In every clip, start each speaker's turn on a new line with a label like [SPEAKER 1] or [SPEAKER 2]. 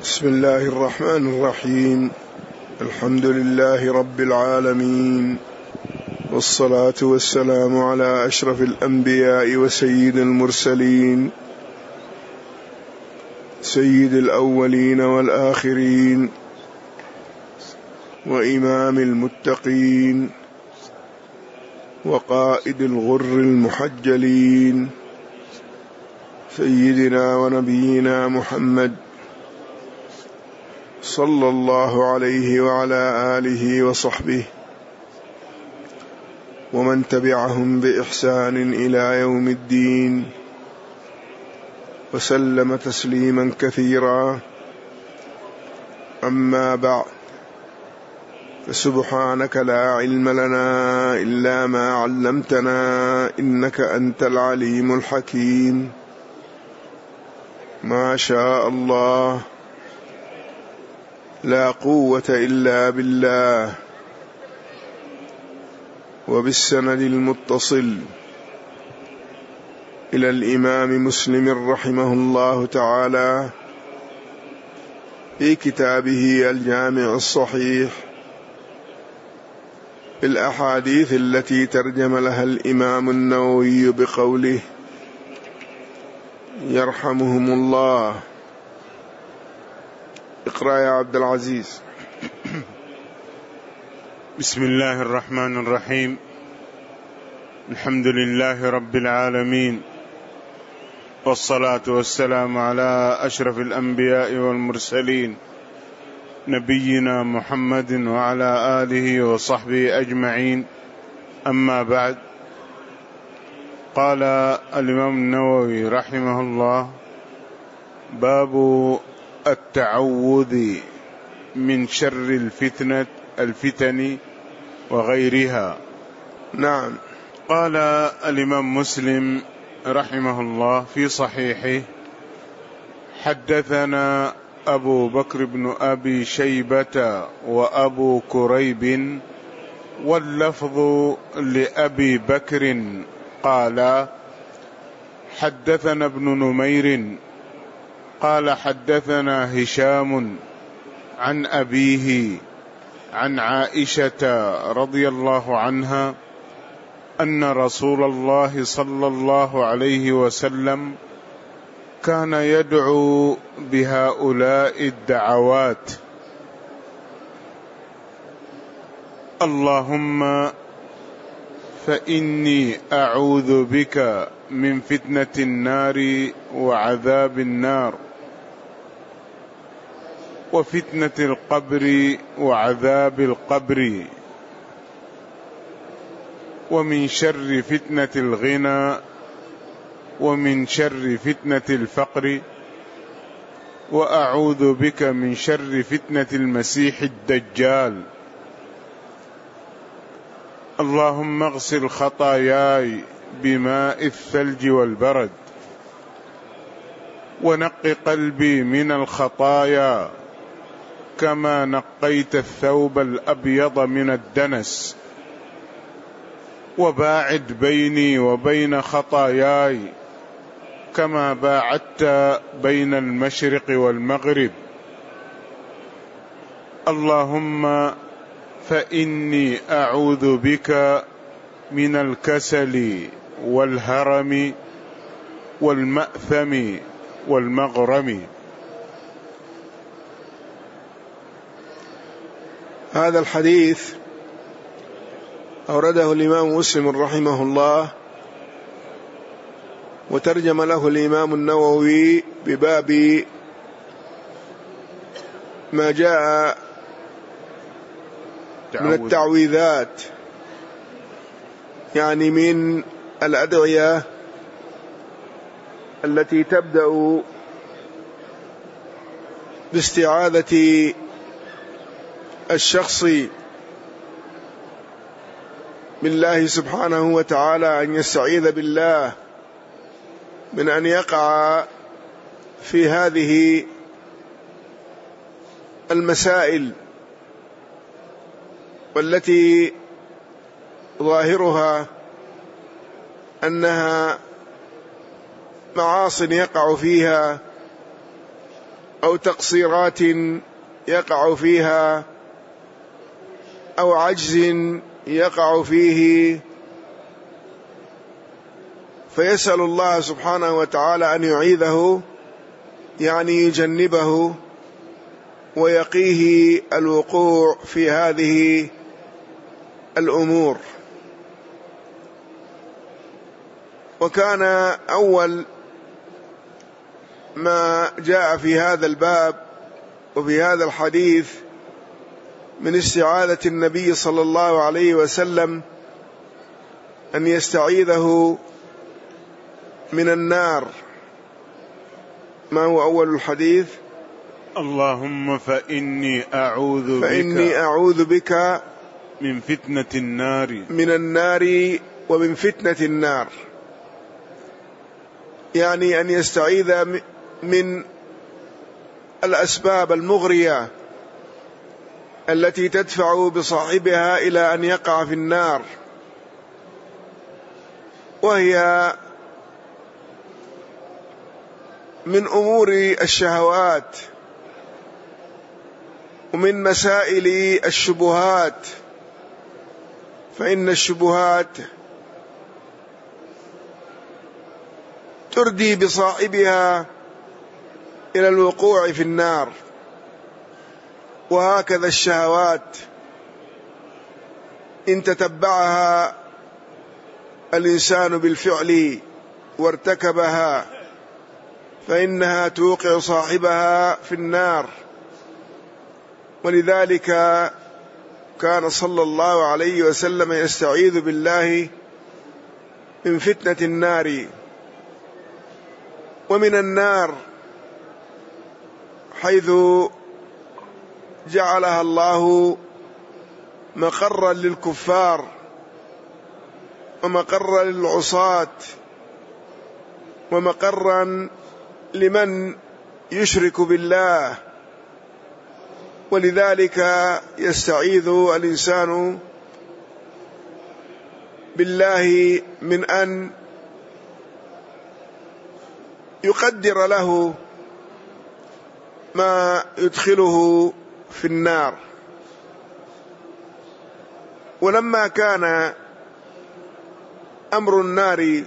[SPEAKER 1] بسم الله الرحمن الرحيم. الحمد لله رب العالمين، والصلاة والسلام على أشرف الأنبياء وسيد المرسلين، سيد الأولين والآخرين، وإمام المتقين، وقائد الغر المحجلين، سيدنا ونبينا محمد صلى الله عليه وعلى آله وصحبه ومن تبعهم بإحسان إلى يوم الدين، وسلم تسليما كثيرا. أما بعد، فسبحانك لا علم لنا إلا ما علمتنا، إنك أنت العليم الحكيم. ما شاء الله، لا قوة إلا بالله. وبالسند المتصل إلى الإمام مسلم رحمه الله تعالى في كتابه الجامع الصحيح الأحاديث التي ترجم لها الإمام النووي بقوله يرحمهم الله. اقرأ يا عبد العزيز.
[SPEAKER 2] بسم الله الرحمن الرحيم. الحمد لله رب العالمين، والصلاة والسلام على أشرف الأنبياء والمرسلين، نبينا محمد وعلى آله وصحبه أجمعين. أما بعد، قال الإمام النووي رحمه الله: باب التعوذ من شر الفتن وغيرها.
[SPEAKER 1] نعم.
[SPEAKER 2] قال الإمام مسلم رحمه الله في صحيحه: حدثنا أبو بكر بن أبي شيبة وأبو كريب، واللفظ لأبي بكر، قال: حدثنا ابن نمير قال: حدثنا هشام عن أبيه عن عائشة رضي الله عنها أن رسول الله صلى الله عليه وسلم كان يدعو بهؤلاء الدعوات: اللهم فإني أعوذ بك من فتنة النار وعذاب النار، وفتنة القبر وعذاب القبر، ومن شر فتنة الغنى، ومن شر فتنة الفقر، وأعوذ بك من شر فتنة المسيح الدجال. اللهم اغسل خطاياي بماء الثلج والبرد، ونق قلبي من الخطايا كما نقيت الثوب الأبيض من الدنس، وباعد بيني وبين خطاياي كما باعدت بين المشرق والمغرب. اللهم فإني أعوذ بك من الكسل والهرم والمأثم والمغرم.
[SPEAKER 1] هذا الحديث أورده الإمام مسلم رحمه الله، وترجم له الإمام النووي بباب ما جاء من التعويذات، يعني من الأدعية التي تبدأ باستعاذة الشخص بالله سبحانه وتعالى، أن يستعيذ بالله من أن يقع في هذه المسائل، والتي ظاهرها أنها معاصٍ يقع فيها أو تقصيرات يقع فيها أو عجز يقع فيه، فيسأل الله سبحانه وتعالى أن يعيذه، يعني يجنبه ويقيه الوقوع في هذه الأمور. وكان أول ما جاء في هذا الباب وفي هذا الحديث من استعاذة النبي صلى الله عليه وسلم أن يستعيذه من النار. ما هو أول الحديث؟
[SPEAKER 2] اللهم فإني أعوذ بك من فتنة النار
[SPEAKER 1] ومن فتنة النار، يعني أن يستعيذ من الأسباب المغرية التي تدفع بصاحبها إلى أن يقع في النار، وهي من أمور الشهوات ومن مسائل الشبهات، فإن الشبهات تردي بصاحبها إلى الوقوع في النار، وهكذا الشهوات إن تتبعها الإنسان بالفعل وارتكبها فإنها توقع صاحبها في النار. ولذلك كان صلى الله عليه وسلم يستعيذ بالله من فتنة النار ومن النار، حيث جعلها الله مقرا للكفار ومقرا للعصاة ومقرا لمن يشرك بالله. ولذلك يستعيذ الإنسان بالله من أن يقدر له ما يدخله في النار. ولما كان أمر النار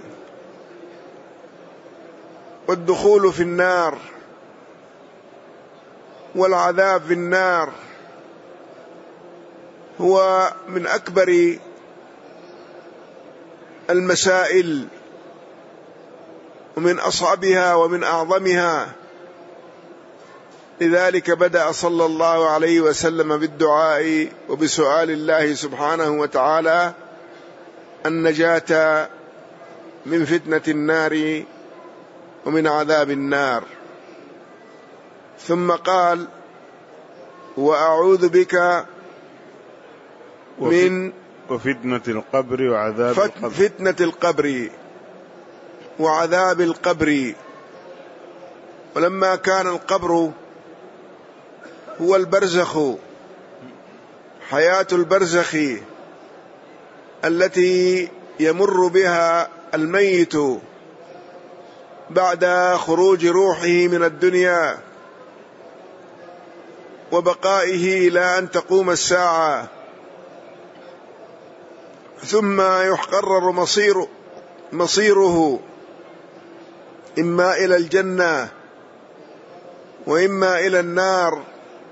[SPEAKER 1] والدخول في النار والعذاب في النار هو من أكبر المسائل ومن أصعبها ومن أعظمها، لذلك بدأ صلى الله عليه وسلم بالدعاء وبسؤال الله سبحانه وتعالى النجاة من فتنة النار ومن عذاب النار. ثم قال وأعوذ بك من
[SPEAKER 2] وفتنة القبر وعذاب القبر.
[SPEAKER 1] فتنة القبر وعذاب القبر. ولما كان القبر هو البرزخ، حياة البرزخ التي يمر بها الميت بعد خروج روحه من الدنيا وبقائه إلى أن تقوم الساعة، ثم يقرر مصيره إما إلى الجنة وإما إلى النار.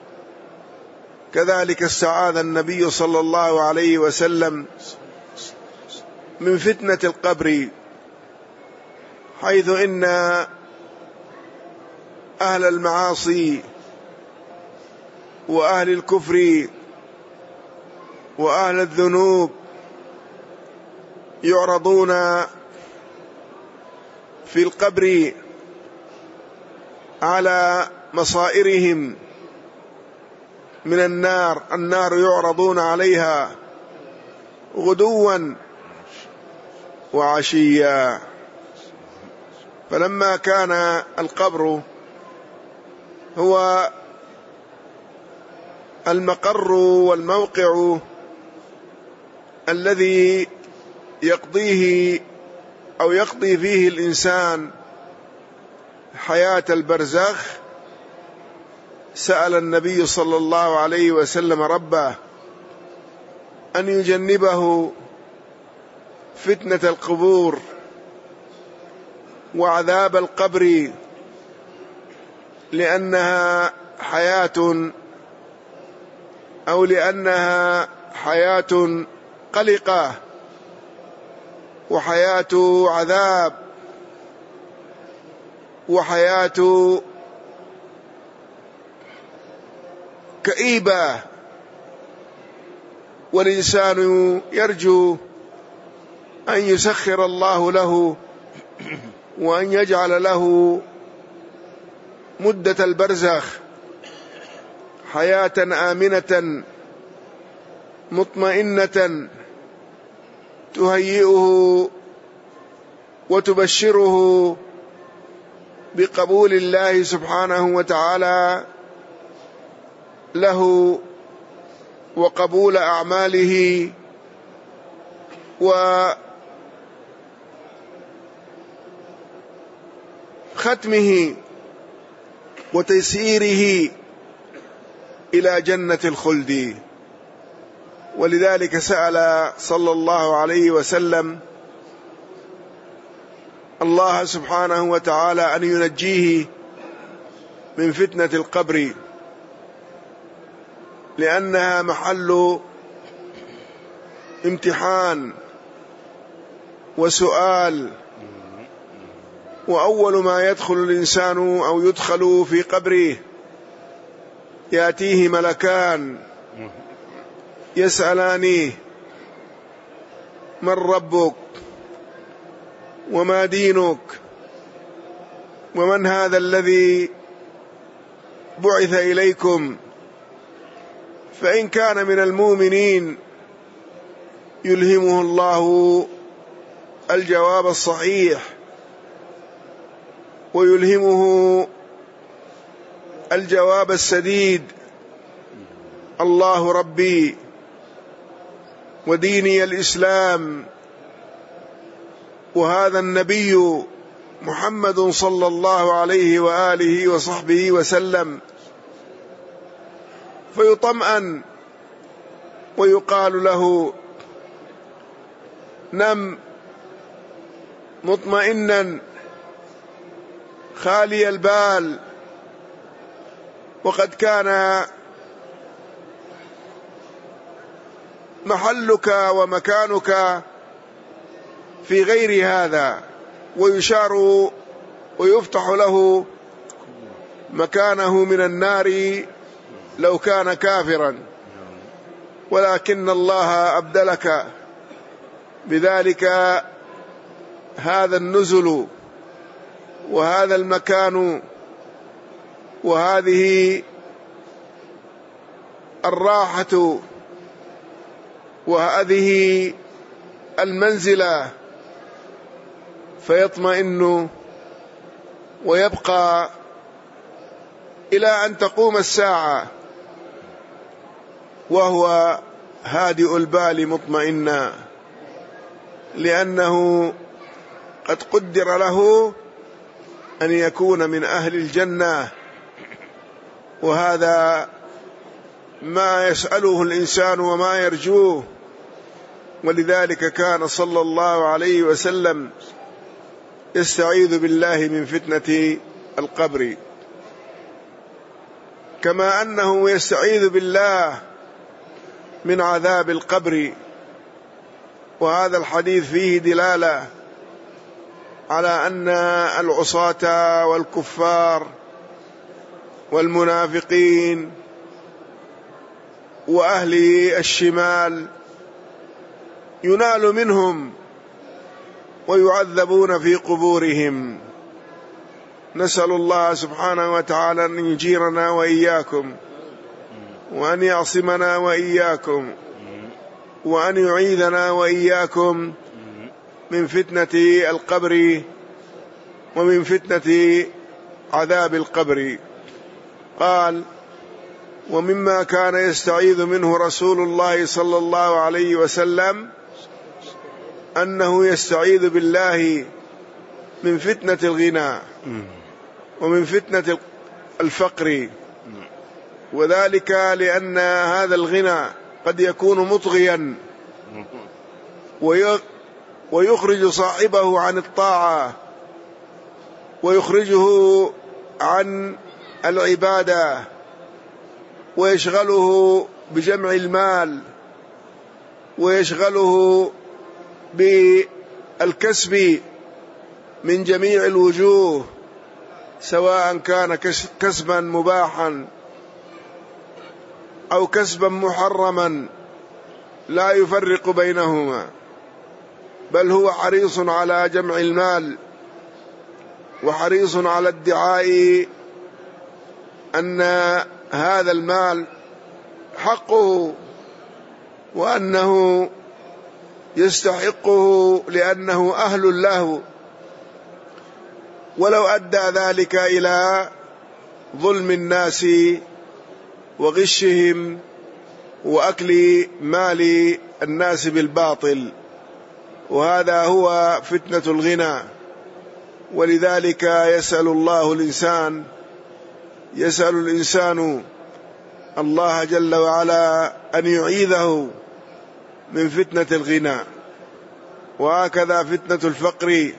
[SPEAKER 1] كذلك استعاذ النبي صلى الله عليه وسلم من فتنة القبر، حيث إن أهل المعاصي وأهل الكفر وأهل الذنوب يعرضون في القبر على مصائرهم من النار. النار يعرضون عليها غدوا وعشيا. فلما كان القبر هو المقر والموقع الذي يقضي فيه الإنسان حياة البرزخ، سأل النبي صلى الله عليه وسلم ربه أن يجنبه فتنة القبور وعذاب القبر، لأنها حياة قلقة وحياة عذاب وحياة كئيبة، والإنسان يرجو أن يسخر الله له وأن يجعل له مدة البرزخ حياة آمنة مطمئنة تهيئه وتبشره بقبول الله سبحانه وتعالى له وقبول أعماله وختمه وتيسيره إلى جنة الخلد. ولذلك سأل صلى الله عليه وسلم الله سبحانه وتعالى أن ينجيه من فتنة القبر، لأنها محل امتحان وسؤال، وأول ما يدخل الإنسان أو يدخل في قبره يأتيه ملكان يسألانيه من ربك وما دينك ومن هذا الذي بعث إليكم. فإن كان من المؤمنين يلهمه الله الجواب الصحيح ويلهمه الجواب السديد: الله ربي وديني الإسلام، وهذا النبي محمد صلى الله عليه وآله وصحبه وسلم، فيطمئن ويقال له: نم مطمئنا خالي البال، وقد كان محلك ومكانك في غير هذا. ويشار ويفتح له مكانه من النار لو كان كافرا، ولكن الله أبدلك بذلك هذا النزل وهذا المكان وهذه الراحة وهذه المنزلة، فيطمئن ويبقى إلى أن تقوم الساعة وهو هادئ البال مطمئنا، لأنه قد قدر له أن يكون من أهل الجنة، وهذا ما يسأله الإنسان وما يرجوه. ولذلك كان صلى الله عليه وسلم يستعيذ بالله من فتنة القبر، كما أنه يستعيذ بالله من عذاب القبر. وهذا الحديث فيه دلالة على أن العصاة والكفار والمنافقين وأهل الشمال ينال منهم ويعذبون في قبورهم. نسأل الله سبحانه وتعالى أن يجيرنا وإياكم، وأن يعصمنا وإياكم، وأن يعيذنا وإياكم من فتنة القبر ومن فتنة عذاب القبر. قال: ومما كان يستعيذ منه رسول الله صلى الله عليه وسلم أنه يستعيذ بالله من فتنة الغنى ومن فتنة الفقر وذلك لأن هذا الغنى قد يكون مطغيا ويخرج صاحبه عن الطاعة ويخرجه عن العبادة ويشغله بجمع المال ويشغله بالكسب من جميع الوجوه، سواء كان كسبا مباحا أو كسبا محرما لا يفرق بينهما، بل هو حريص على جمع المال وحريص على ادعاء أن هذا المال حقه وأنه يستحقه لأنه أهل له، ولو أدى ذلك إلى ظلم الناس وغشهم وأكل مال الناس بالباطل، وهذا هو فتنة الغنى. ولذلك يسأل الإنسان الله جل وعلا أن يعيذه من فتنة الغنى. وهكذا فتنة الفقر،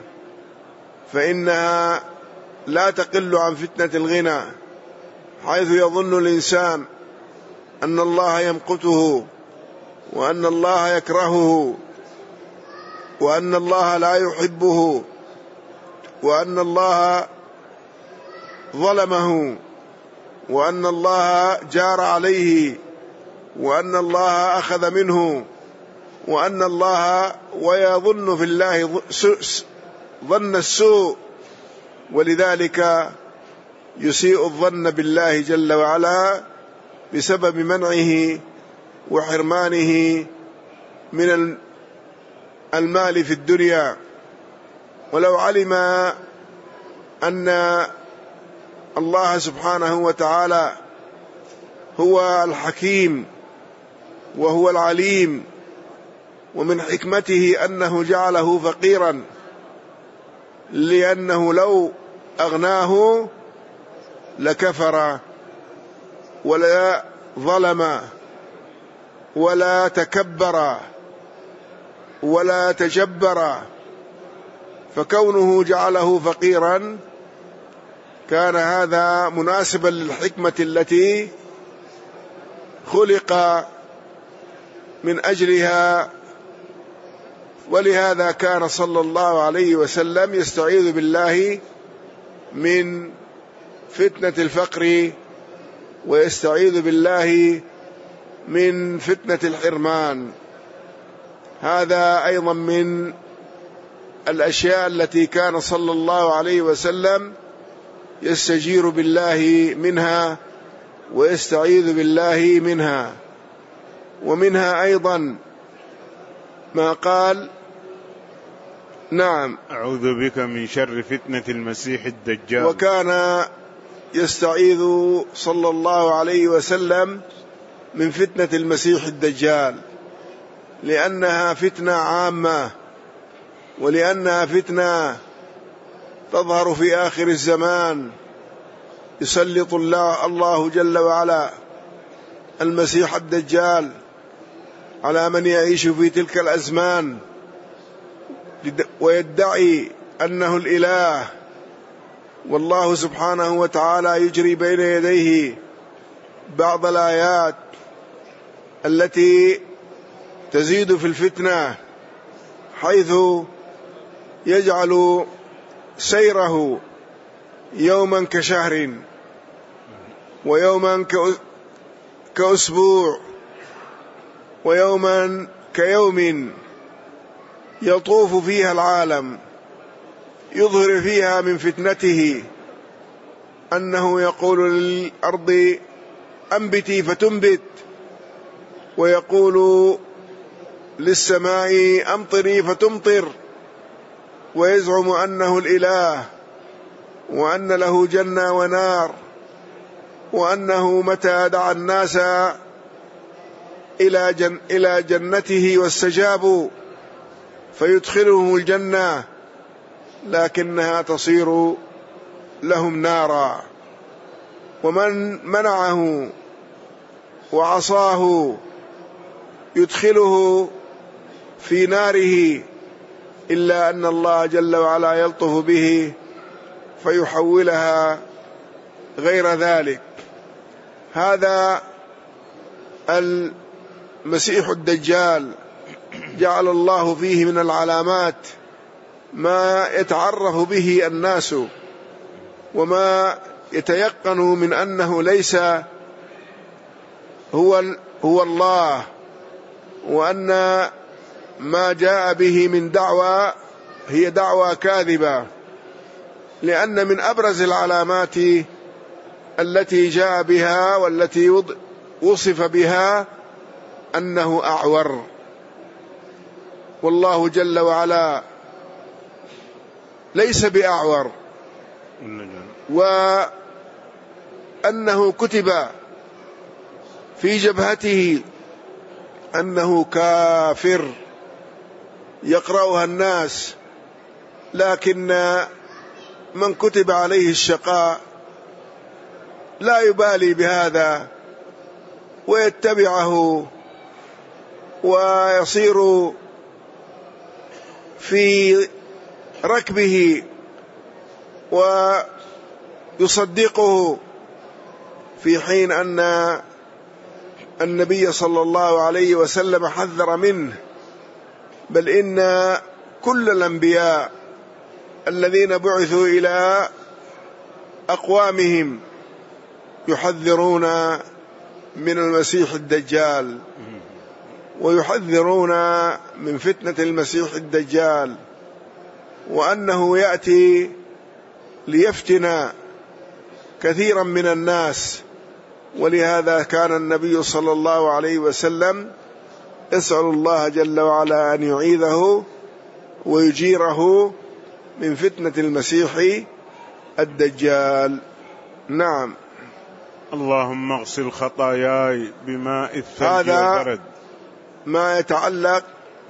[SPEAKER 1] فإنها لا تقل عن فتنة الغنى، حيث يظن الإنسان أن الله يمقته وأن الله يكرهه وأن الله لا يحبه وأن الله ظلمه وأن الله جار عليه وأن الله أخذ منه وأن الله، ويظن في الله ظن السوء، ولذلك يسيء الظن بالله جل وعلا بسبب منعه وحرمانه من المال في الدنيا. ولو علم أن الله سبحانه وتعالى هو الحكيم وهو العليم، ومن حكمته أنه جعله فقيرا، لأنه لو أغناه لكفر ولا ظلم ولا تكبر ولا تجبر، فكونه جعله فقيرا كان هذا مناسبا للحكمة التي خلق من أجلها. ولهذا كان صلى الله عليه وسلم يستعيذ بالله من فتنة الفقر ويستعيذ بالله من فتنة الحرمان. هذا أيضا من الأشياء التي كان صلى الله عليه وسلم يستجير بالله منها ويستعيذ بالله منها. ومنها أيضا ما قال: نعم،
[SPEAKER 2] أعوذ بك من شر فتنة المسيح الدجال.
[SPEAKER 1] وكان يستعيذ صلى الله عليه وسلم من فتنة المسيح الدجال، لأنها فتنة عامة، ولأنها فتنة تظهر في آخر الزمان. يسلط الله جل وعلا المسيح الدجال على من يعيش في تلك الأزمان ويدعي أنه الإله، والله سبحانه وتعالى يجري بين يديه بعض الآيات التي تزيد في الفتنة، حيث يجعل سيره يوما كشهر ويوما كأسبوع ويوما كيوم، يطوف فيها العالم، يظهر فيها من فتنته أنه يقول للأرض أنبتي فتنبت، ويقول للسماء أمطري فتمطر، ويزعم أنه الإله وأن له جنة ونار، وأنه متى دعا الناس إلى جنته واستجابوا فيدخلهم الجنة، لكنها تصير لهم نارا. ومن منعه وعصاه يدخله في ناره، إلا أن الله جل وعلا يلطف به فيحولها غير ذلك. هذا المسيح الدجال جعل الله فيه من العلامات ما يتعرف به الناس وما يتيقن من أنه ليس هو الله، وأن ما جاء به من دعوى هي دعوى كاذبة، لأن من أبرز العلامات التي جاء بها والتي وصف بها أنه أعور، والله جل وعلا ليس بأعور، وأنه كتب في جبهته أنه كافر يقرأها الناس، لكن من كتب عليه الشقاء لا يبالي بهذا ويتبعه ويصير في ركبه ويصدقه، في حين أن النبي صلى الله عليه وسلم حذر منه. بل إن كل الأنبياء الذين بعثوا إلى أقوامهم يحذرون من المسيح الدجال، ويحذرون من فتنة المسيح الدجال، وأنه يأتي ليفتن كثيرا من الناس. ولهذا كان النبي صلى الله عليه وسلم يسأل الله جل وعلا أن يعيذه ويجيره من فتنة المسيح الدجال. نعم.
[SPEAKER 2] اللهم اغسل خطاياي بماء الثلج
[SPEAKER 1] هذا
[SPEAKER 2] والبرد.
[SPEAKER 1] ما يتعلق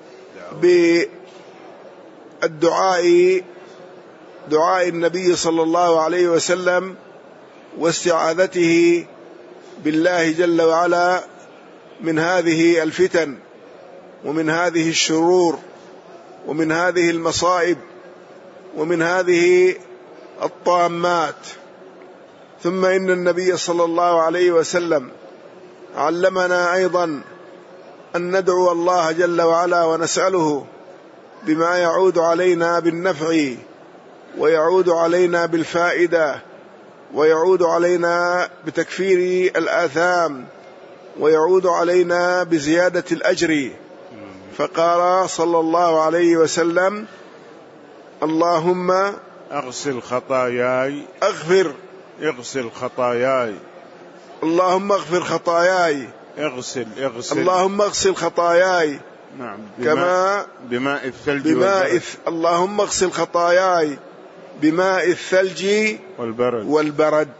[SPEAKER 1] بالدعاء، دعاء النبي صلى الله عليه وسلم واستعاذته بالله جل وعلا من هذه الفتن ومن هذه الشرور ومن هذه المصائب ومن هذه الطامات. ثم إن النبي صلى الله عليه وسلم علمنا أيضا أن ندعو الله جل وعلا ونسأله بما يعود علينا بالنفع ويعود علينا بالفائدة ويعود علينا بتكفير الآثام ويعود علينا بزيادة الأجر. فقال صلى الله عليه وسلم: اللهم
[SPEAKER 2] اغسل خطاياي، اغسل خطاياي،
[SPEAKER 1] اللهم اغفر خطاياي،
[SPEAKER 2] اغسل
[SPEAKER 1] اللهم اغسل خطاياي.
[SPEAKER 2] نعم.
[SPEAKER 1] بماء الثلج اللهم اغسل خطاياي بماء الثلج والبرد.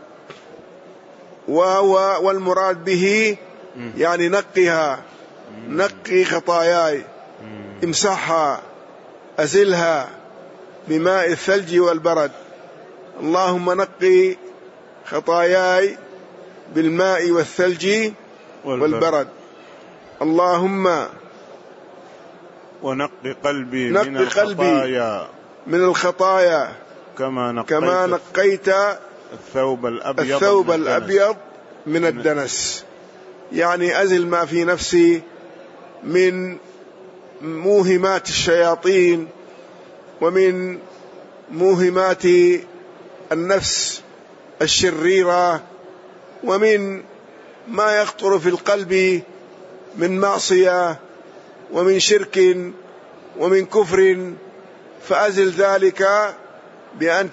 [SPEAKER 1] والمراد به يعني نقها، نقي خطاياي، امسحها، أزلها بماء الثلج والبرد. اللهم نقي خطاياي بالماء والثلج والبرد. اللهم
[SPEAKER 2] ونقي قلبي
[SPEAKER 1] من الخطايا كما نقيت الثوب الأبيض من الدنس. يعني أزل ما في نفسي من موهمات الشياطين ومن موهمات النفس الشريرة ومن ما يخطر في القلب من معصية ومن شرك ومن كفر، فأزل ذلك بأن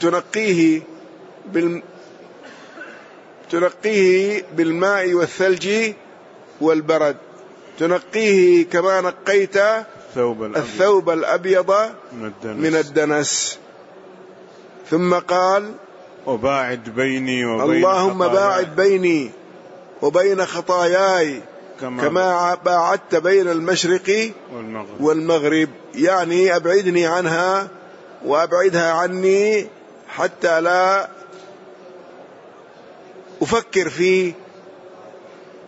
[SPEAKER 1] تنقيه بالماء والثلج والبرد، تنقيه كما نقيت الثوب الأبيض من الدنس. ثم قال:
[SPEAKER 2] وباعد بيني وبين
[SPEAKER 1] اللهم باعد بيني وبين خطاياي كما باعدت بين المشرق والمغرب. يعني أبعدني عنها وأبعدها عني حتى لا أفكر في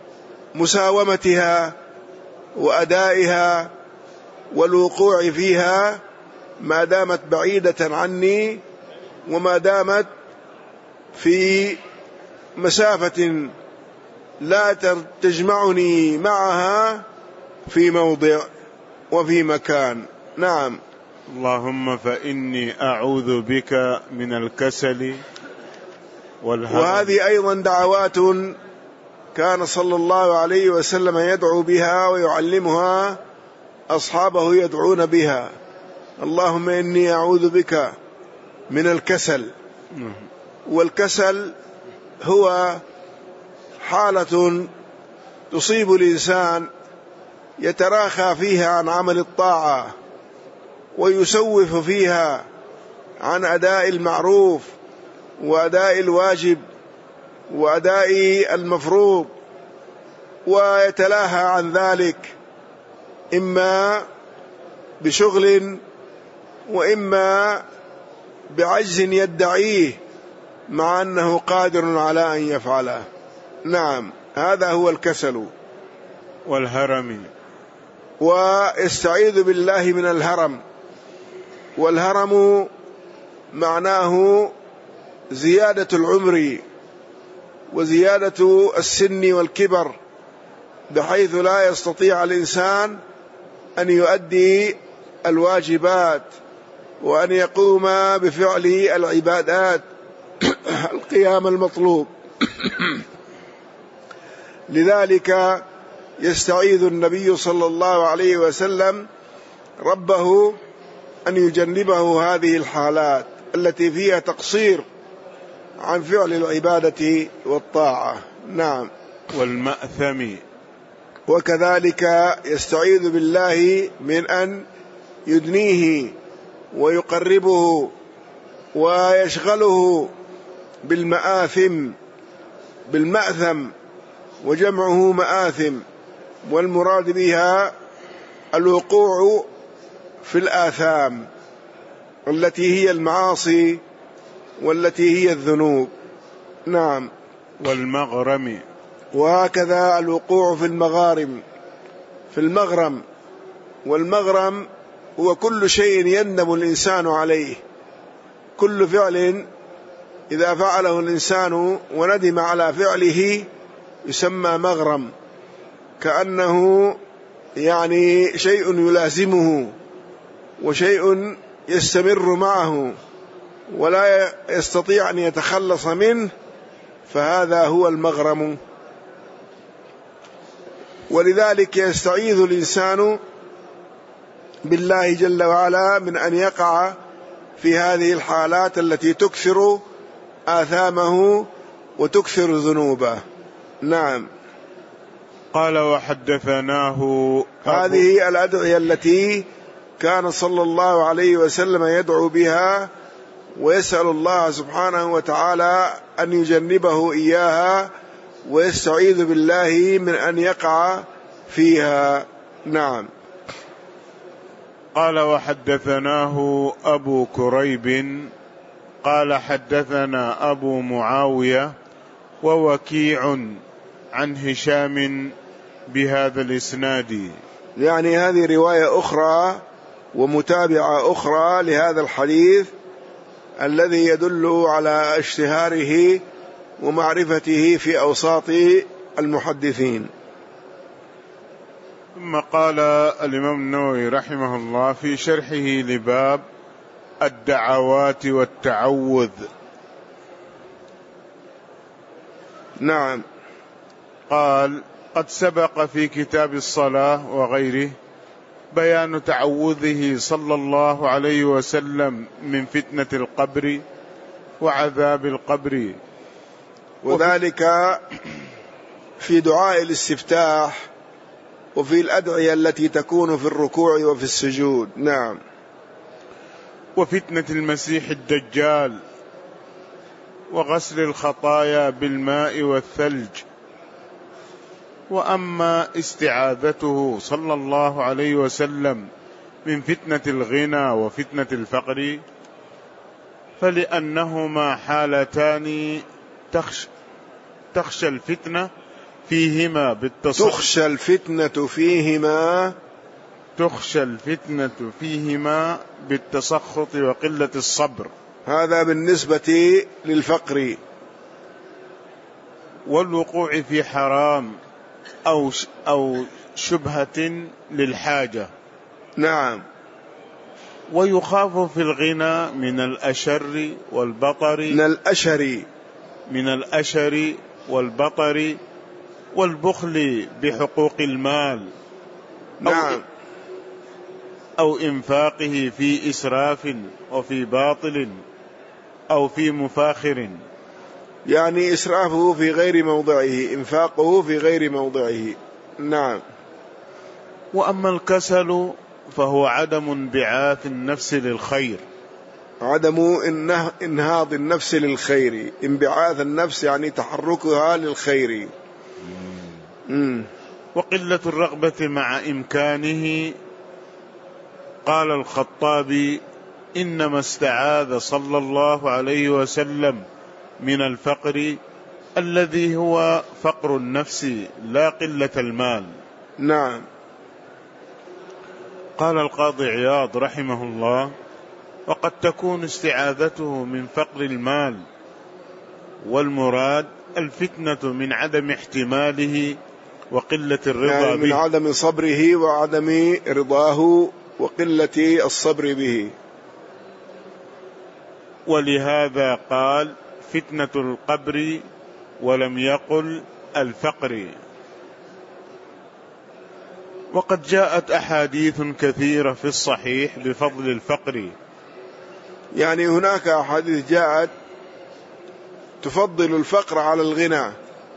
[SPEAKER 1] مساومتها وأدائها والوقوع فيها ما دامت بعيدة عني، وما دامت في مسافة لا تجمعني معها في موضع وفي مكان. نعم.
[SPEAKER 2] اللهم فإني أعوذ بك من الكسل والهرم.
[SPEAKER 1] وهذه أيضا دعوات كان صلى الله عليه وسلم يدعو بها ويعلمها أصحابه يدعون بها. اللهم إني أعوذ بك من الكسل. والكسل هو حالة تصيب الإنسان يتراخى فيها عن عمل الطاعة، ويسوف فيها عن أداء المعروف وأداء الواجب وأداء المفروض، ويتلاهى عن ذلك إما بشغل وإما بعجز يدعيه مع أنه قادر على أن يفعله. نعم، هذا هو الكسل.
[SPEAKER 2] والهرم،
[SPEAKER 1] ويستعيذ بالله من الهرم. والهرم معناه زيادة العمر وزيادة السن والكبر، بحيث لا يستطيع الإنسان أن يؤدي الواجبات وأن يقوم بفعل العبادات القيام المطلوب. لذلك يستعيذ النبي صلى الله عليه وسلم ربه أن يجنبه هذه الحالات التي فيها تقصير عن فعل العبادة والطاعة. نعم.
[SPEAKER 2] والمأثم،
[SPEAKER 1] وكذلك يستعيذ بالله من أن يدنيه ويقربه ويشغله بالمآثم، بالمأثم وجمعه مآثم، والمراد بها الوقوع في الآثام التي هي المعاصي والتي هي الذنوب. نعم.
[SPEAKER 2] والمغرم،
[SPEAKER 1] وهكذا الوقوع في المغارم، في المغرم. والمغرم هو كل شيء يندم الإنسان عليه، كل فعل إذا فعله الإنسان وندم على فعله يسمى مغرم، كأنه يعني شيء يلازمه وشيء يستمر معه ولا يستطيع أن يتخلص منه، فهذا هو المغرم. ولذلك يستعيذ الإنسان بالله جل وعلا من أن يقع في هذه الحالات التي تكثر آثامه وتكثر ذنوبه. نعم.
[SPEAKER 2] قال وحدثناه
[SPEAKER 1] هذه الأدعية التي كان صلى الله عليه وسلم يدعو بها ويسأل الله سبحانه وتعالى أن يجنبه إياها، ويستعيذ بالله من أن يقع فيها. نعم.
[SPEAKER 2] قال وحدثناه أبو كريب قال حدثنا أبو معاوية ووكيع عن هشام بهذا الإسناد.
[SPEAKER 1] يعني هذه رواية أخرى ومتابعة أخرى لهذا الحديث الذي يدل على اشتهاره ومعرفته في أوساط المحدثين.
[SPEAKER 2] ثم قال الإمام النووي رحمه الله في شرحه لباب الدعوات والتعوذ.
[SPEAKER 1] نعم.
[SPEAKER 2] قال قد سبق في كتاب الصلاة وغيره بيان تعوذه صلى الله عليه وسلم من فتنة القبر وعذاب القبر،
[SPEAKER 1] وذلك في دعاء الاستفتاح وفي الأدعية التي تكون في الركوع وفي السجود. نعم.
[SPEAKER 2] وفتنة المسيح الدجال وغسل الخطايا بالماء والثلج. وأما استعاذته صلى الله عليه وسلم من فتنة الغنى وفتنة الفقر فلأنهما حالتان تخشى الفتنة فيهما
[SPEAKER 1] تخشى الفتنة فيهما
[SPEAKER 2] بالتسخط وقلة الصبر.
[SPEAKER 1] هذا بالنسبة للفقر.
[SPEAKER 2] والوقوع في حرام أو شبهة للحاجة.
[SPEAKER 1] نعم.
[SPEAKER 2] ويخاف في الغنى من الأشر والبطر والبخل بحقوق المال.
[SPEAKER 1] نعم.
[SPEAKER 2] أو إنفاقه في إسراف وفي باطل أو في مفاخر.
[SPEAKER 1] يعني إسرافه في غير موضعه، إنفاقه في غير موضعه. نعم.
[SPEAKER 2] وأما الكسل فهو عدم انبعاث النفس للخير.
[SPEAKER 1] عدم انهاض النفس للخير. انبعاث النفس يعني تحركها للخير.
[SPEAKER 2] وقلة الرغبة مع إمكانه. قال الخطابي: إنما استعاذ صلى الله عليه وسلم من الفقر الذي هو فقر النفس لا قلة المال.
[SPEAKER 1] نعم.
[SPEAKER 2] قال القاضي عياض رحمه الله: وقد تكون استعاذته من فقر المال، والمراد الفتنة من عدم احتماله وقلة الرضا
[SPEAKER 1] يعني
[SPEAKER 2] به،
[SPEAKER 1] من عدم صبره وعدم رضاه وقلة الصبر به.
[SPEAKER 2] ولهذا قال فتنة القبر ولم يقل الفقر. وقد جاءت أحاديث كثيرة في الصحيح بفضل الفقر.
[SPEAKER 1] يعني هناك أحاديث جاءت تفضل الفقر على الغنى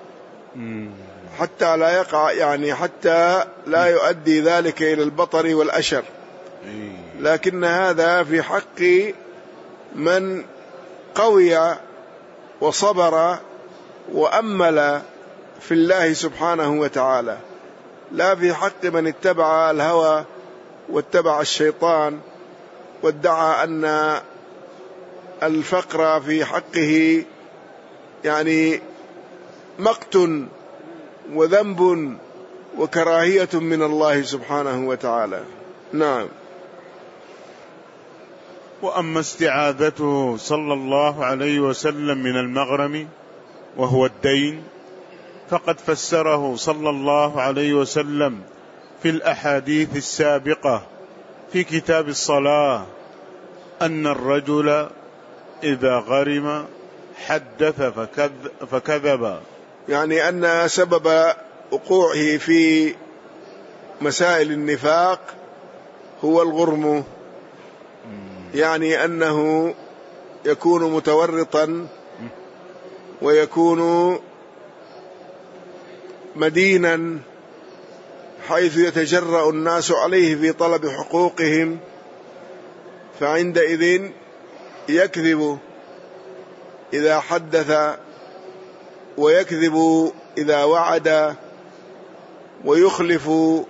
[SPEAKER 1] حتى لا يقع، يعني حتى لا يؤدي ذلك إلى البطر والأشر، لكن هذا في حق من قوي وصبر وأمل في الله سبحانه وتعالى، لا في حق من اتبع الهوى واتبع الشيطان وادعى أن الفقر في حقه يعني مقت وذنب وكراهية من الله سبحانه وتعالى. نعم.
[SPEAKER 2] وأما استعاذته صلى الله عليه وسلم من المغرم وهو الدين، فقد فسره صلى الله عليه وسلم في الأحاديث السابقة في كتاب الصلاة أن الرجل إذا غرم حدث فكذب،
[SPEAKER 1] يعني أن سبب وقوعه في مسائل النفاق هو الغرم، يعني أنه يكون متورطا ويكون مدينا حيث يتجرأ الناس عليه في طلب حقوقهم، فعندئذ يكذب إذا حدث ويكذب إذا وعد ويخلف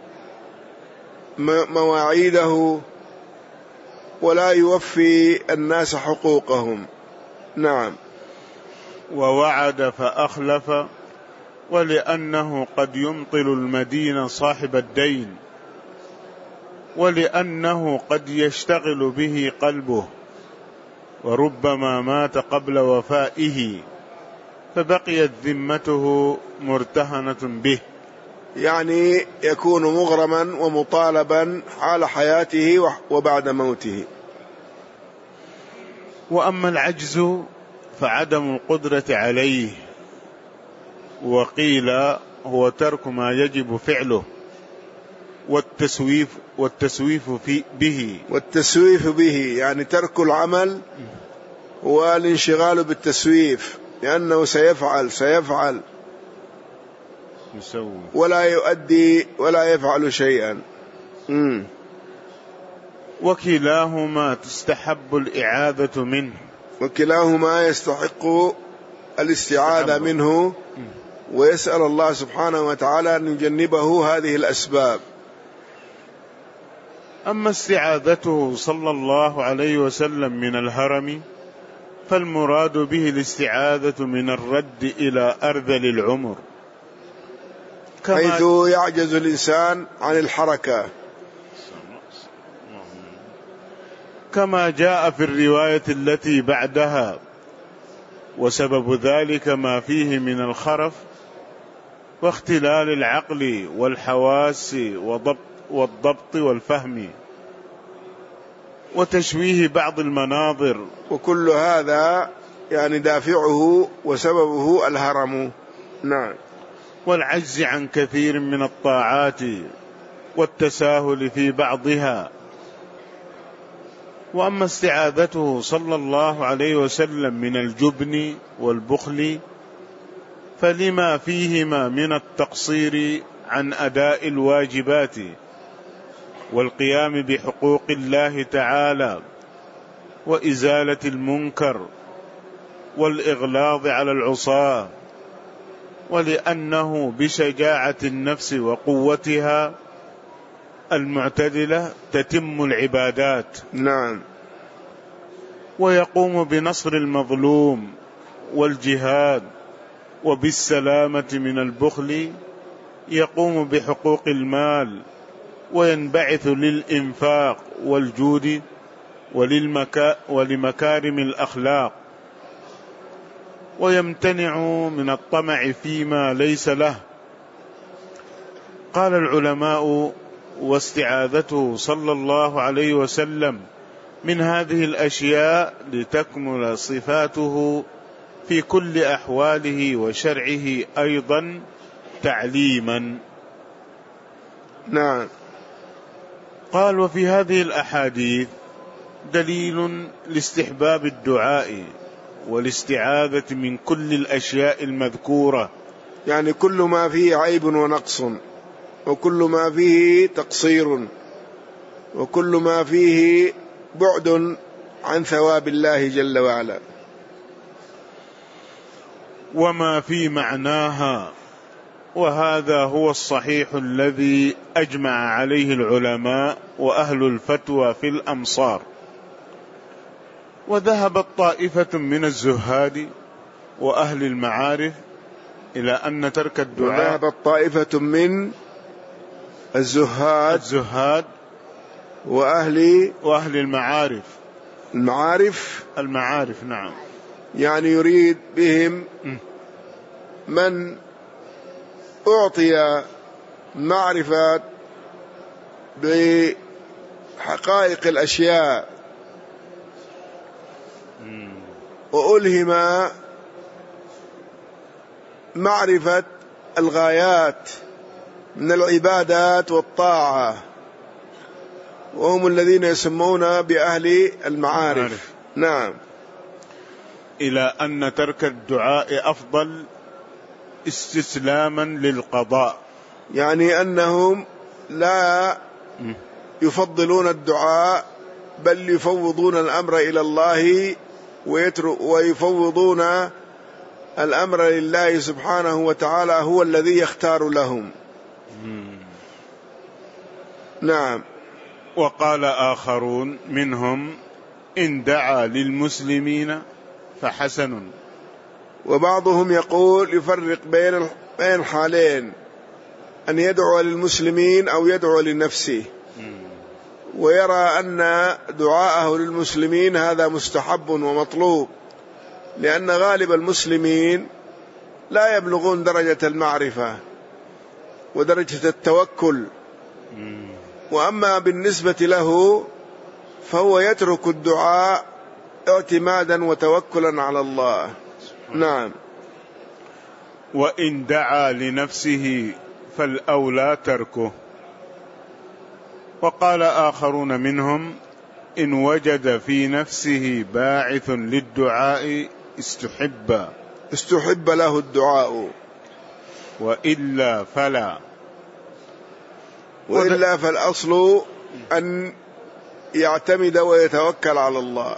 [SPEAKER 1] مواعيده ولا يوفي الناس حقوقهم. نعم.
[SPEAKER 2] ووعد فأخلف، ولأنه قد يمطل المدين صاحب الدين، ولأنه قد يشتغل به قلبه، وربما مات قبل وفائه فبقيت ذمته مرتهنة به،
[SPEAKER 1] يعني يكون مغرما ومطالبا حال حياته وبعد موته.
[SPEAKER 2] وأما العجز فعدم القدرة عليه، وقيل هو ترك ما يجب فعله والتسويف به
[SPEAKER 1] يعني ترك العمل والانشغال بالتسويف، لأنه سيفعل ولا يؤدي ولا يفعل شيئا.
[SPEAKER 2] وكلاهما تستحب الإعاذة منه،
[SPEAKER 1] وكلاهما يستحق الاستعاذة منه، ويسأل الله سبحانه وتعالى أن يجنبه هذه الأسباب.
[SPEAKER 2] أما استعاذته صلى الله عليه وسلم من الهرم فالمراد به الاستعاذة من الرد إلى أرذل العمر،
[SPEAKER 1] حيث يعجز الإنسان عن الحركة،
[SPEAKER 2] كما جاء في الرواية التي بعدها: وسبب ذلك ما فيه من الخرف واختلال العقل والحواس والضبط والفهم وتشويه بعض المناظر.
[SPEAKER 1] وكل هذا يعني دافعه وسببه الهرم. نعم.
[SPEAKER 2] والعجز عن كثير من الطاعات والتساهل في بعضها. وأما استعاذته صلى الله عليه وسلم من الجبن والبخل فلما فيهما من التقصير عن أداء الواجبات والقيام بحقوق الله تعالى وإزالة المنكر والإغلاظ على العصاة، ولأنه بشجاعة النفس وقوتها المعتدلة تتم العبادات.
[SPEAKER 1] نعم.
[SPEAKER 2] ويقوم بنصر المظلوم والجهاد، وبالسلامة من البخل يقوم بحقوق المال، وينبعث للإنفاق والجود ولمكارم الأخلاق، ويمتنع من الطمع فيما ليس له. قال العلماء: واستعاذته صلى الله عليه وسلم من هذه الأشياء لتكمل صفاته في كل أحواله وشرعه أيضا تعليما.
[SPEAKER 1] نعم.
[SPEAKER 2] قال: وفي هذه الأحاديث دليل لاستحباب الدعاء والاستعاذة من كل الأشياء المذكورة،
[SPEAKER 1] يعني كل ما فيه عيب ونقص، وكل ما فيه تقصير، وكل ما فيه بعد عن ثواب الله جل وعلا،
[SPEAKER 2] وما في معناها. وهذا هو الصحيح الذي أجمع عليه العلماء وأهل الفتوى في الأمصار. وذهبت طائفة من الزهاد وأهل المعارف إلى أن ترك الدعاء،
[SPEAKER 1] وذهبت طائفة من الزهاد وأهل
[SPEAKER 2] المعارف. نعم.
[SPEAKER 1] يعني يريد بهم من أعطي معرفة بحقائق الأشياء وألهم معرفة الغايات من العبادات والطاعة، وهم الذين يسمون بأهل المعارف. نعم.
[SPEAKER 2] إلى أن ترك الدعاء أفضل استسلاما للقضاء،
[SPEAKER 1] يعني أنهم لا يفضلون الدعاء بل يفوضون الأمر إلى الله ويفوضون الأمر لله سبحانه وتعالى، هو الذي يختار لهم. نعم.
[SPEAKER 2] وقال آخرون منهم: إن دعا للمسلمين فحسن.
[SPEAKER 1] وبعضهم يقول يفرق بين حالين: أن يدعو للمسلمين أو يدعو لنفسه، ويرى أن دعاءه للمسلمين هذا مستحب ومطلوب، لأن غالب المسلمين لا يبلغون درجة المعرفة ودرجة التوكل، وأما بالنسبة له فهو يترك الدعاء اعتمادا وتوكلا على الله. نعم.
[SPEAKER 2] وإن دعا لنفسه فالأولى تركه. وقال آخرون منهم: إن وجد في نفسه باعث للدعاء استحب
[SPEAKER 1] له الدعاء،
[SPEAKER 2] وإلا فلا.
[SPEAKER 1] وإلا فالأصل أن يعتمد ويتوكل على الله.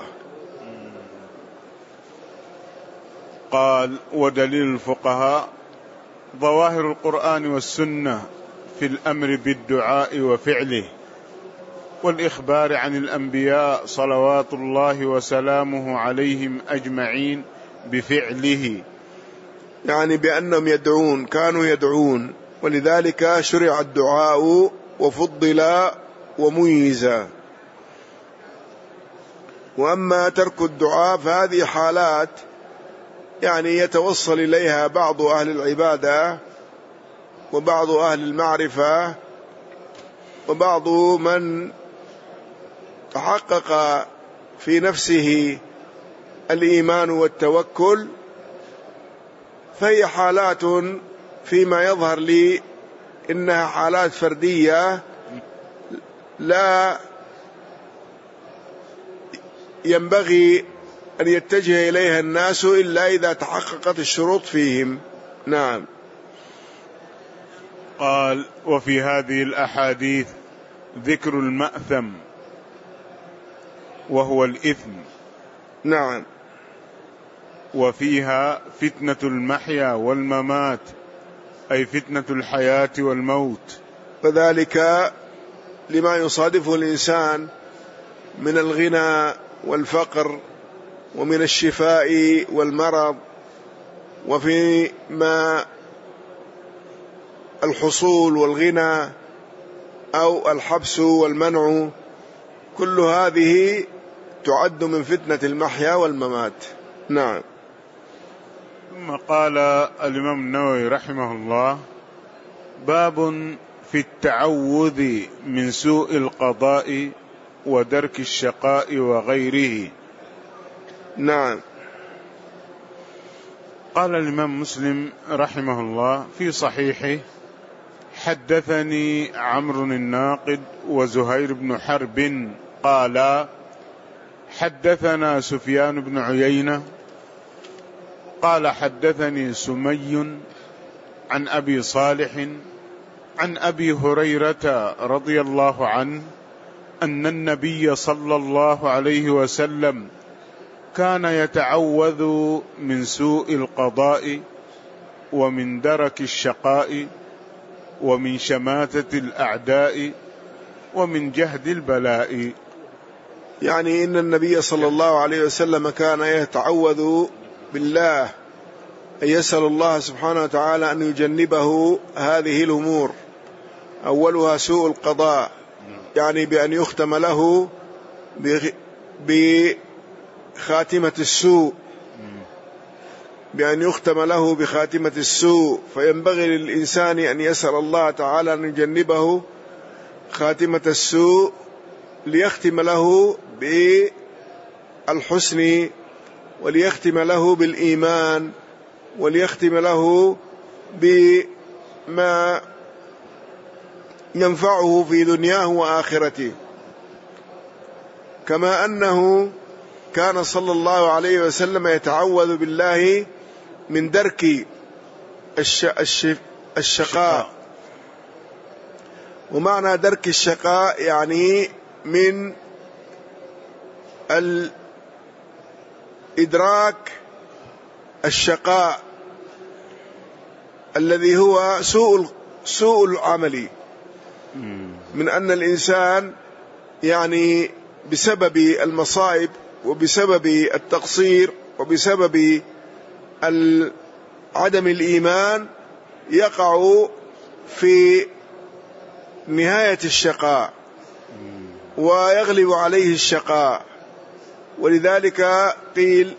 [SPEAKER 2] قال: ودليل الفقهاء ظواهر القرآن والسنة في الأمر بالدعاء وفعله، والإخبار عن الأنبياء صلوات الله وسلامه عليهم أجمعين بفعله،
[SPEAKER 1] يعني بأنهم كانوا يدعون ولذلك شرع الدعاء وفضل وميز. وأما ترك الدعاء فهذه حالات يعني يتوصل إليها بعض أهل العبادة وبعض أهل المعرفة وبعض من تحقق في نفسه الإيمان والتوكل، فهي حالات فيما يظهر لي إنها حالات فردية لا ينبغي أن يتجه إليها الناس إلا إذا تحققت الشروط فيهم. نعم.
[SPEAKER 2] قال: وفي هذه الأحاديث ذكر المأثم وهو الإثم.
[SPEAKER 1] نعم.
[SPEAKER 2] وفيها فتنة المحيا والممات، أي فتنة الحياة والموت،
[SPEAKER 1] وذلك لما يصادفه الإنسان من الغنى والفقر ومن الشفاء والمرض، وفيما الحصول والغنى أو الحبس والمنع، كل هذه تعد من فتنة المحيا والممات. نعم.
[SPEAKER 2] ثم قال الإمام النووي رحمه الله: باب في التعوذ من سوء القضاء ودرك الشقاء وغيره.
[SPEAKER 1] نعم.
[SPEAKER 2] قال الإمام مسلم رحمه الله في صحيحه: حدثني عمرو الناقد وزهير بن حرب قال: حدثنا سفيان بن عيينة قال: حدثني سمي عن أبي صالح عن أبي هريرة رضي الله عنه أن النبي صلى الله عليه وسلم كان يتعوذ من سوء القضاء ومن درك الشقاء ومن شماتة الأعداء ومن جهد البلاء.
[SPEAKER 1] يعني إن النبي صلى الله عليه وسلم كان يتعوذ بالله، أن يسأل الله سبحانه وتعالى أن يجنبه هذه الأمور. أولها سوء القضاء، يعني بأن يختم له بخاتمة السوء، بأن يختم له بخاتمة السوء، فينبغي للإنسان أن يسأل الله تعالى أن يجنبه خاتمة السوء ليختم له بالحسن، وليختم له بالإيمان، وليختم له بما ينفعه في دنياه وآخرته. كما أنه كان صلى الله عليه وسلم يتعوذ بالله من درك الشقاء. ومعنى درك الشقاء يعني من الإدراك الشقاء الذي هو سوء العمل، من أن الإنسان يعني بسبب المصائب وبسبب التقصير وبسبب عدم الإيمان يقع في نهاية الشقاء ويغلب عليه الشقاء. ولذلك قيل: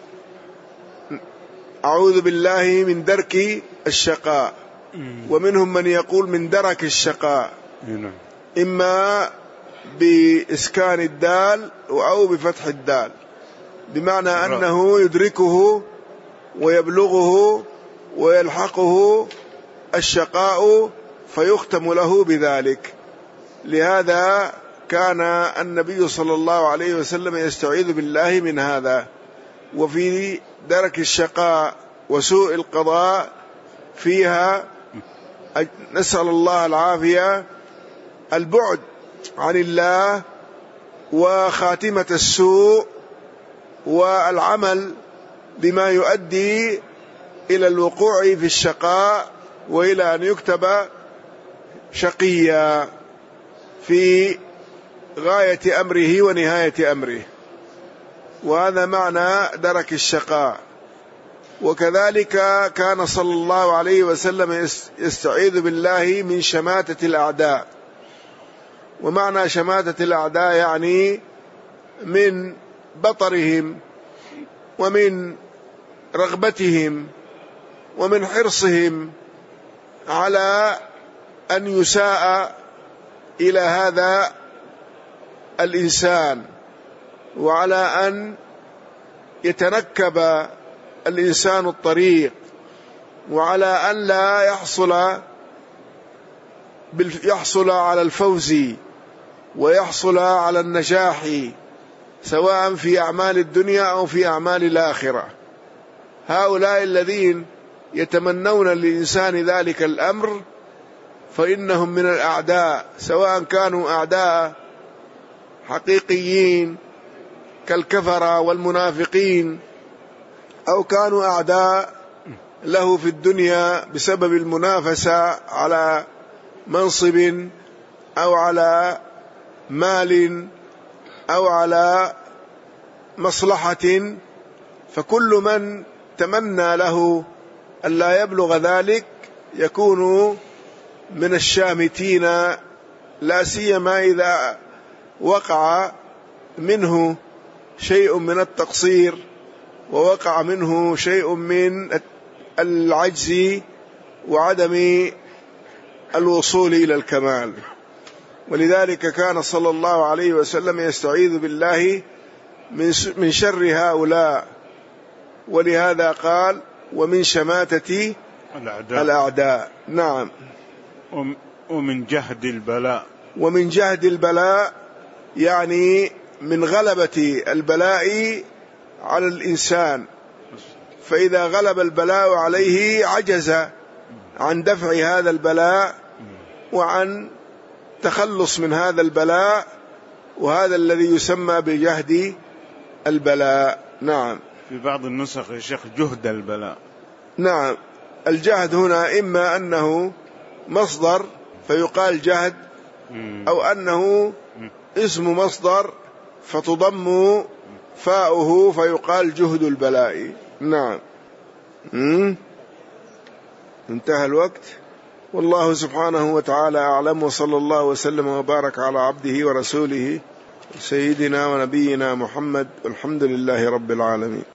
[SPEAKER 1] أعوذ بالله من درك الشقاء. ومنهم من يقول من درك الشقاء، إما بإسكان الدال أو بفتح الدال، بمعنى أنه يدركه ويبلغه ويلحقه الشقاء فيختم له بذلك. لهذا كان النبي صلى الله عليه وسلم يستعيذ بالله من هذا. وفي درك الشقاء وسوء القضاء فيها نسأل الله العافية البعد عن الله وخاتمة السوء والعمل بما يؤدي إلى الوقوع في الشقاء وإلى أن يكتب شقيا في غاية أمره ونهاية أمره. وهذا معنى درك الشقاء. وكذلك كان صلى الله عليه وسلم يستعيذ بالله من شماتة الأعداء. ومعنى شماتة الأعداء يعني من بطرهم ومن رغبتهم ومن حرصهم على أن يساء إلى هذا الإنسان، وعلى أن يتنكب الإنسان الطريق، وعلى أن لا يحصل على الفوز ويحصل على النجاح، سواء في أعمال الدنيا أو في أعمال الآخرة. هؤلاء الذين يتمنون للإنسان ذلك الأمر فإنهم من الأعداء، سواء كانوا أعداء حقيقيين كالكفرة والمنافقين، أو كانوا أعداء له في الدنيا بسبب المنافسة على منصب أو على مال أو على مصلحة. فكل من تمنى له ألا يبلغ ذلك يكون من الشامتين، لا سيما إذا وقع منه شيء من التقصير ووقع منه شيء من العجز وعدم الوصول إلى الكمال. ولذلك كان صلى الله عليه وسلم يستعيذ بالله من شر هؤلاء، ولهذا قال ومن شماتة الأعداء. نعم.
[SPEAKER 2] ومن جهد البلاء.
[SPEAKER 1] ومن جهد البلاء يعني من غلبة البلاء على الإنسان، فإذا غلب البلاء عليه عجز عن دفع هذا البلاء وعن تخلص من هذا البلاء، وهذا الذي يسمى بجهد البلاء. نعم.
[SPEAKER 2] في بعض النسخ يا شيخ جهد البلاء.
[SPEAKER 1] نعم. الجهد هنا إما أنه مصدر فيقال جهد، أو أنه اسم مصدر فتضم فاؤه فيقال جهد البلاء. نعم. انتهى الوقت، والله سبحانه وتعالى أعلم، وصلى الله وسلم وبارك على عبده ورسوله سيدنا ونبينا محمد، الحمد لله رب العالمين.